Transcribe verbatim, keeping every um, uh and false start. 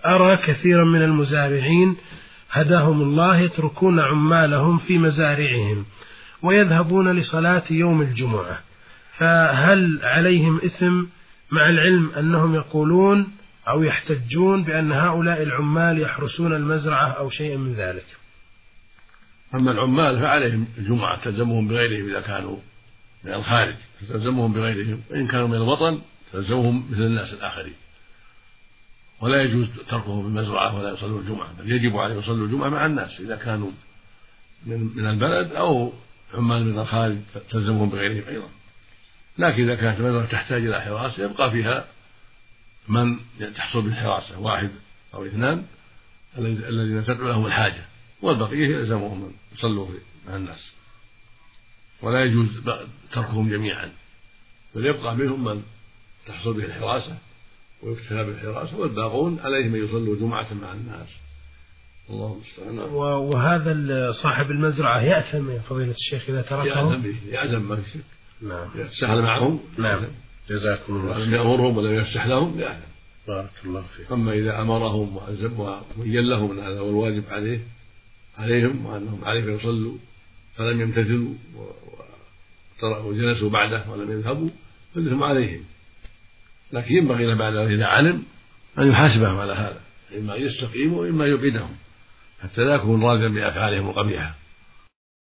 أرى كثيرا من المزارعين هداهم الله يتركون عمالهم في مزارعهم ويذهبون لصلاة يوم الجمعة، فهل عليهم إثم مع العلم أنهم يقولون أو يحتجون بأن هؤلاء العمال يحرسون المزرعة أو شيء من ذلك؟ أما العمال فعليهم الجمعة تلزمهم بغيرهم إذا كانوا من الخارج، تلزمهم بغيرهم، وإن كانوا من الوطن تلزمهم مثل الناس الآخرين، ولا يجوز تركهم بالمزرعة ولا يصلوا الجمعة، بل يجب عليهم يصلوا الجمعة مع الناس إذا كانوا من البلد أو عمال من الخارج تلزمهم بغيرهم أيضا. لكن إذا كانت المزرعة تحتاج إلى حراسة يبقى فيها من تحصل بالحراسة، واحد أو اثنان الذين تدعو لهم الحاجة، والبقية يلزمهم من يصلوا مع الناس، ولا يجوز تركهم جميعا، بل يبقى منهم من تحصل به الحراسة ويكتفى بالحراسة، والباقون عليهم أن يصلوا جمعة مع الناس. الله المستعان. وهذا صاحب المزرعة يأثم يا فضيلة الشيخ إذا تركه؟ يأثم به، يأثم ما في شك. نعم. يتساهل معهم. نعم. جزاكم الله. ولم يأمرهم ولم يفسح لهم يأثم. بارك الله فيك. أما إذا أمرهم وبين لهم أن هذا هو الواجب عليه عليهم وأنهم عليهم يصلوا فلم يمتثلوا وجلسوا بعده ولم يذهبوا فالإثم عليهم، لكن ينبغي له بعد إذا علم أن يحاسبهم على هذا، إما يستقيموا وإما يبعدهم حتى لا يكون راضيا بأفعالهم القبيحة.